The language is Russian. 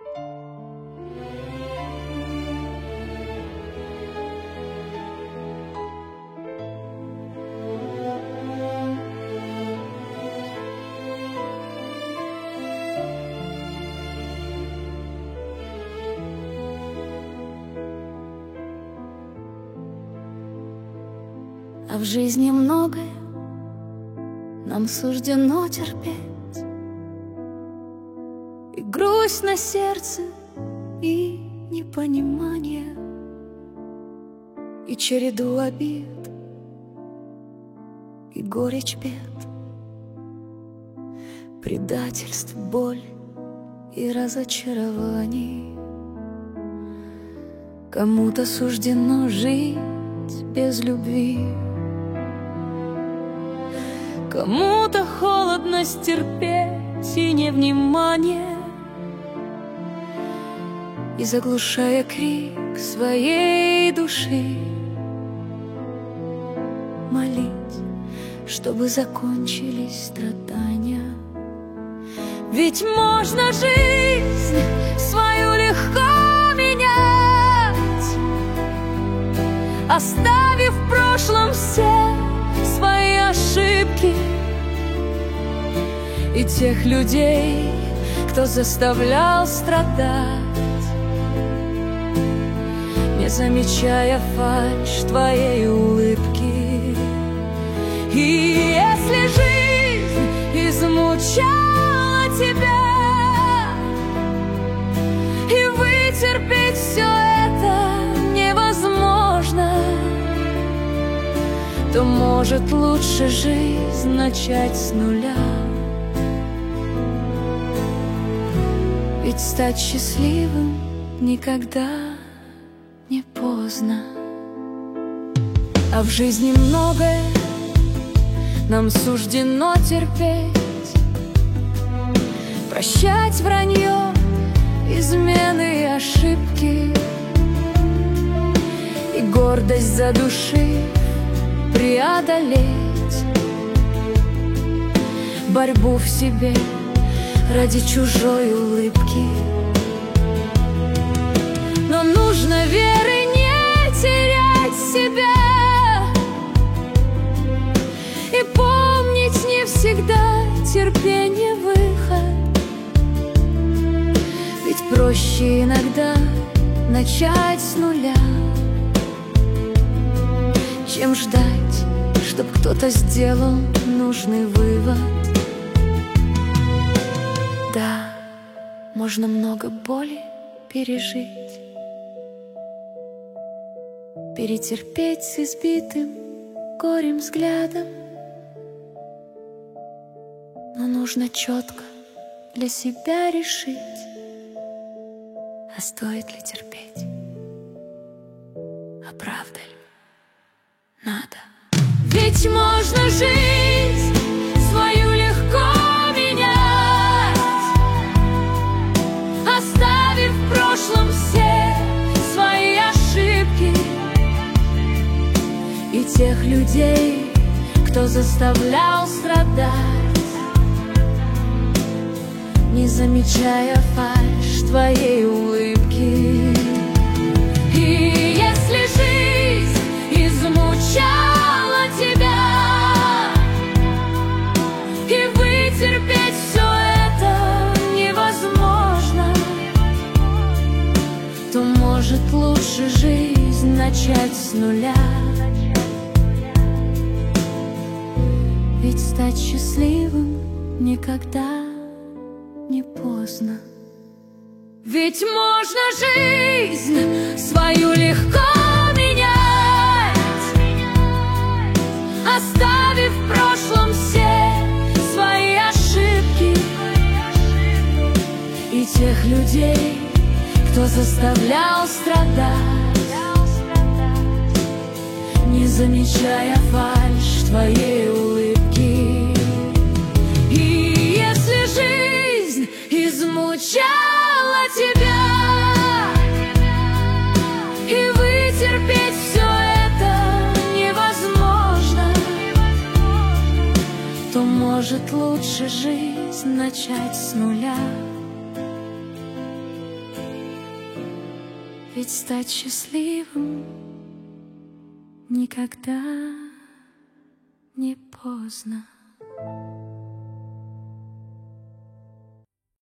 А в жизни многое нам суждено терпеть, и грусть на сердце, и непонимание, и череду обид, и горечь бед, предательств, боль и разочарований. Кому-то суждено жить без любви, кому-то холодно стерпеть и невнимание, и заглушая крик своей души, молить, чтобы закончились страдания. Ведь можно жизнь свою легко менять, оставив в прошлом все свои ошибки и тех людей, кто заставлял страдать, не замечая фальшь твоей улыбки. И если жизнь измучала тебя, и вытерпеть все это невозможно, то, может, лучше жизнь начать с нуля. Ведь стать счастливым никогда не поздно. А в жизни многое нам суждено терпеть, прощать вранье, измены и ошибки, и гордость задушив преодолеть, борьбу в себе ради чужой улыбки. Но нужно веры не терять себя, и помнить не всегда терпение выход. Ведь проще иногда начать с нуля, чем ждать, чтоб кто-то сделал нужный вывод. Да, можно много боли пережить, перетерпеть с избитым горем взглядом, но нужно четко для себя решить, а стоит ли терпеть, а правда ли надо. Ведь можно жизнь свою легко менять, оставив в прошлом все свои ошибки и тех людей, кто заставлял страдать, не замечая фальшь твоей улыбки. И если жизнь измучала тебя, и вытерпеть все это невозможно, то, может, лучше жизнь начать с нуля. Ведь стать счастливым никогда не поздно. Ведь можно жизнь свою легко менять, оставив в прошлом все свои ошибки и тех людей, кто заставлял страдать, не замечая фальшь твоей улыбки. И если жизнь измучала тебя, и вытерпеть все это невозможно, то, может, лучше жизнь начать с нуля. Ведь стать счастливым никогда не поздно.